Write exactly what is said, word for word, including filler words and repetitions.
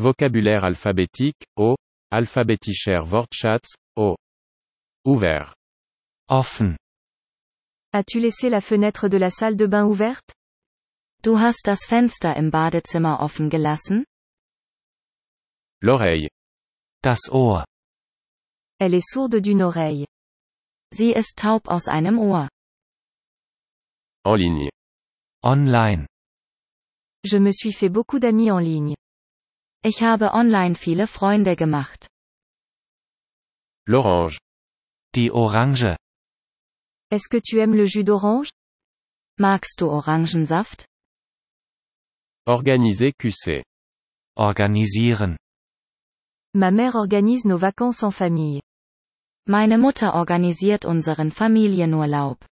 Vocabulaire alphabétique, O. Alphabetischer Wortschatz, O. Ouvert. Offen. As-tu laissé la fenêtre de la salle de bain ouverte? Du hast das Fenster im Badezimmer offen gelassen? L'oreille. Das Ohr. Elle est sourde d'une oreille. Sie ist taub aus einem Ohr. En ligne. Online. Je me suis fait beaucoup d'amis en ligne. Ich habe online viele Freunde gemacht. L'orange. Die Orange. Est-ce que tu aimes le jus d'orange? Magst du Orangensaft? Organiser Q C. Organisieren. Ma mère organise nos vacances en famille. Meine Mutter organisiert unseren Familienurlaub.